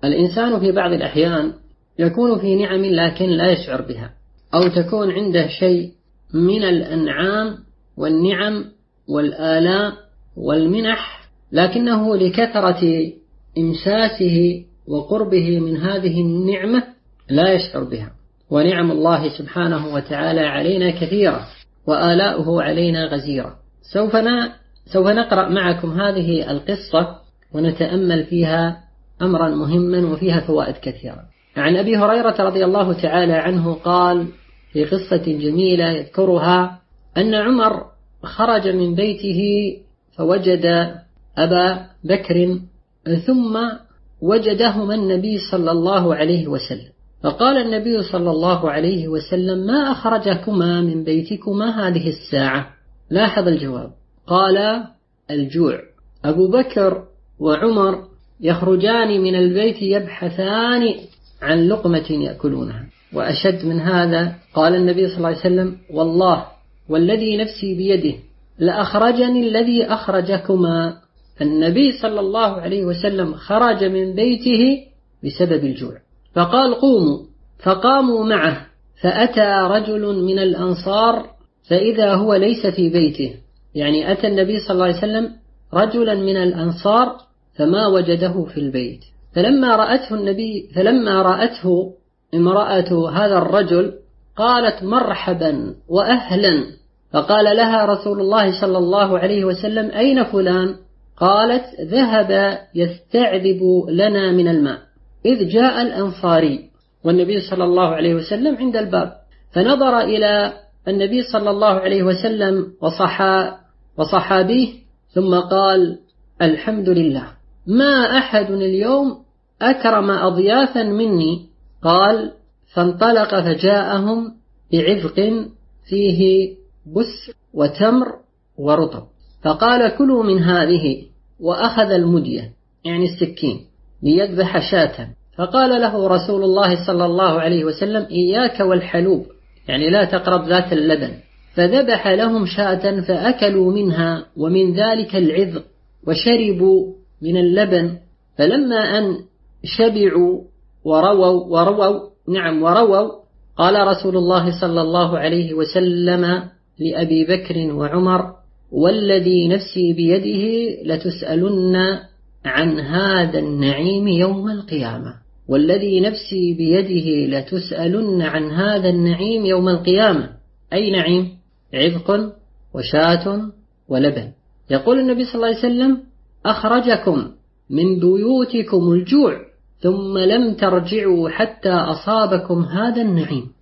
الإنسان في بعض الأحيان يكون في نعم لكن لا يشعر بها، أو تكون عنده شيء من الأنعام والنعم والآلاء والمنح، لكنه لكثرة إمساسه وقربه من هذه النعمة لا يشعر بها. ونعم الله سبحانه وتعالى علينا كثيرة، وآلاؤه علينا غزيرة. سوف نقرأ معكم هذه القصة ونتأمل فيها أمرا مهما وفيها فوائد كثيرة. عن أبي هريرة رضي الله تعالى عنه قال في قصة جميلة يذكرها أن عمر خرج من بيته فوجد أبا بكر، ثم وجدهما النبي صلى الله عليه وسلم، فقال النبي صلى الله عليه وسلم: ما أخرجكما من بيتكما هذه الساعة؟ لاحظ الجواب، قال: الجوع. أبو بكر وعمر يخرجان من البيت يبحثان عن لقمة يأكلونها. وأشد من هذا قال النبي صلى الله عليه وسلم: والله والذي نفسي بيده لأخرجني الذي أخرجكما. النبي صلى الله عليه وسلم خرج من بيته بسبب الجوع، فقال: قوموا، فقاموا معه، فأتى رجل من الأنصار فإذا هو ليس في بيته، يعني أتى النبي صلى الله عليه وسلم رجلا من الأنصار فما وجده في البيت. فلما رأته امرأة هذا الرجل قالت: مرحبا وأهلا. فقال لها رسول الله صلى الله عليه وسلم: أين فلان؟ قالت: ذهب يستعذب لنا من الماء، إذ جاء الأنصاري والنبي صلى الله عليه وسلم عند الباب، فنظر إلى النبي صلى الله عليه وسلم وصحابيه ثم قال: الحمد لله، ما أحد اليوم أكرم أضيافا مني. قال: فانطلق فجاءهم بعذق فيه بس وتمر ورطب، فقال: كلوا من هذه، وأخذ المدية يعني السكين ليذبح شاة، فقال له رسول الله صلى الله عليه وسلم: إياك والحلوب، يعني لا تقرب ذات اللبن. فذبح لهم شاة فأكلوا منها ومن ذلك العذق وشربوا من اللبن. فلما أن شبعوا ورووا قال رسول الله صلى الله عليه وسلم لأبي بكر وعمر: والذي نفسي بيده لتسألن عن هذا النعيم يوم القيامة. والذي نفسي بيده لتسألن عن هذا النعيم يوم القيامة. أي نعيم؟ عذق وشاة ولبن. يقول النبي صلى الله عليه وسلم: أخرجكم من بيوتكم الجوع ثم لم ترجعوا حتى أصابكم هذا النعيم.